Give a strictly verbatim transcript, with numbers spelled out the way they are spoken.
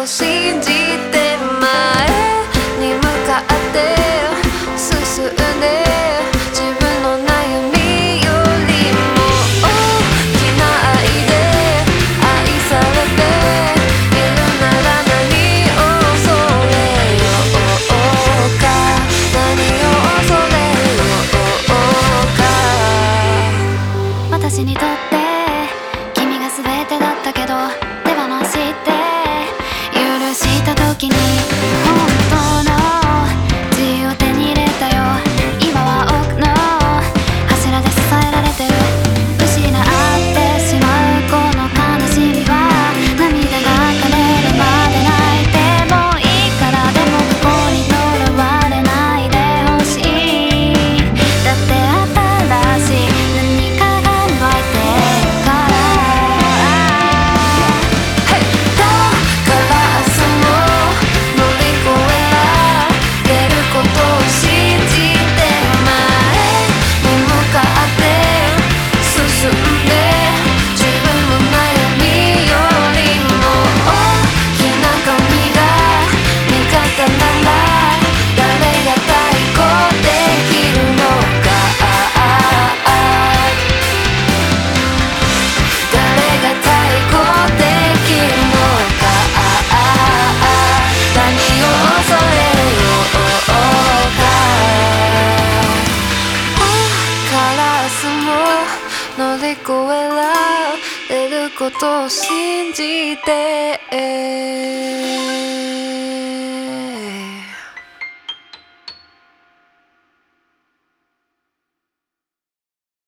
を信じて前に向かって進んで自分の悩みよりも大きな愛で愛されているなら何を恐れようか何を恐れようか私にとって君が全てだったけど手放して許した時に本当の自由を手に入れたよ。今は奥の柱で支えられてる。失ってしまうこの悲しみは涙が枯れるまで泣いてもいいからでもここにとらわれないでほしい。だって新しい何かが湧いてるから乗り越えられることを信じて